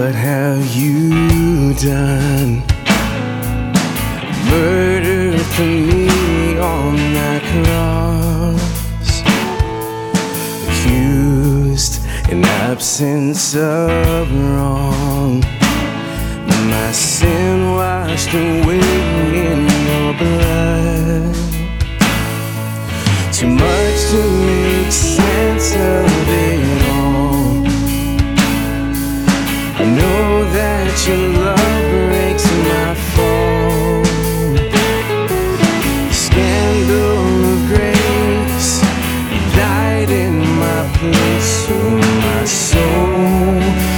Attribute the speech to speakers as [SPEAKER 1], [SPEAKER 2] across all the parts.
[SPEAKER 1] What have you done? Murder for me on that cross, accused in absence of wrong, my sin washed away in your blood. Too much to make sense of it all. I know that your love breaks my fall. Scandal of grace, you died in my place, so my soul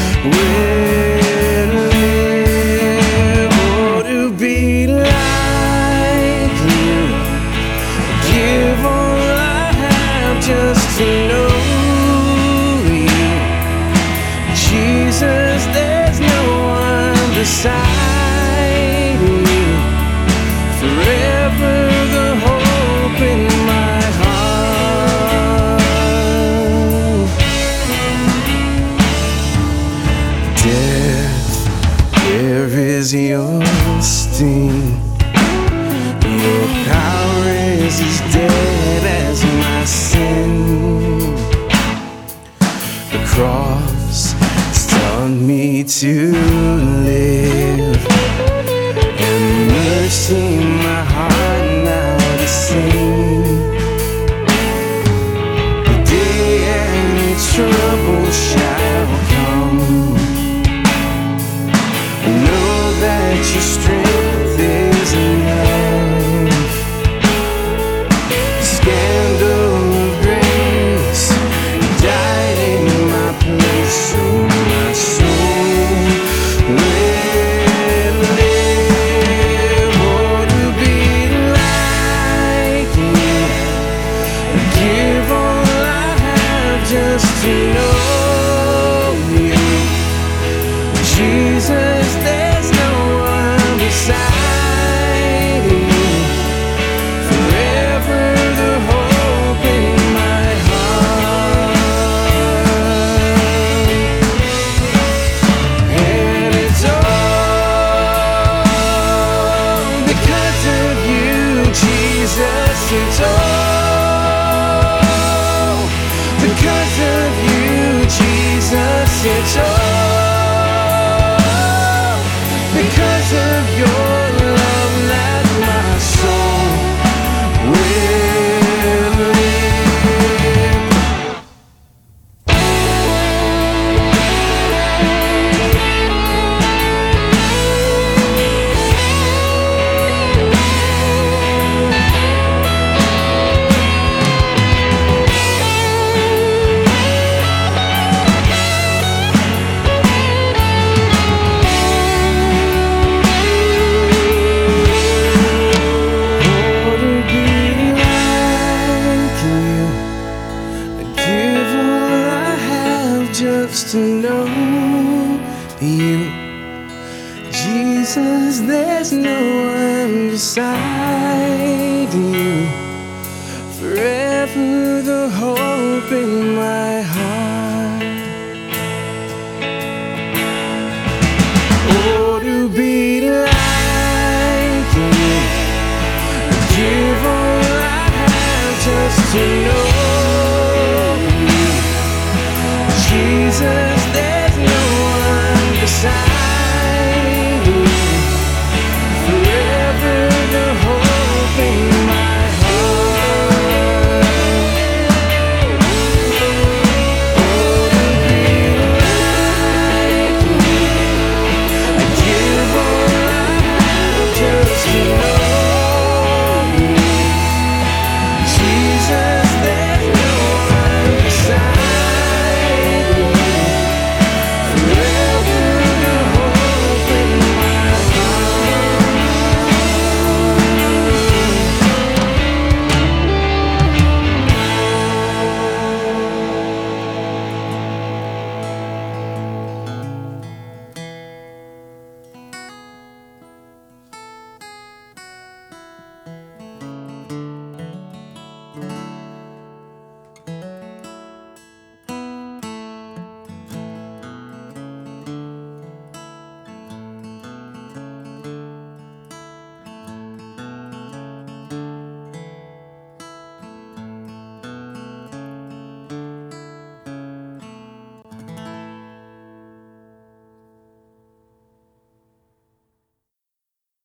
[SPEAKER 1] will live. Oh, to be like you, give all I have just to know you. Jesus, there's no one beside you. Forever the hope in my heart. Death, where is your sting? Your power is as dead as my sin. The cross has taught me to live, and mercy my heart now to sing. The day any trouble shall come, I know that your strength is enough. Scandal of grace, you died in my place, so my soul will live. Oh, to be like you, give all I have just to know you. Jesus, there's no one beside you. Forever the hope in my heart. And it's all because of you, Jesus. It's all because of you, Jesus. It's all because of your love that my soul will live. Oh, to be like you, I give all I have just to know you. Jesus, there's no one beside you. Forever the hope in my heart. Oh, to be like you, give all I have just to know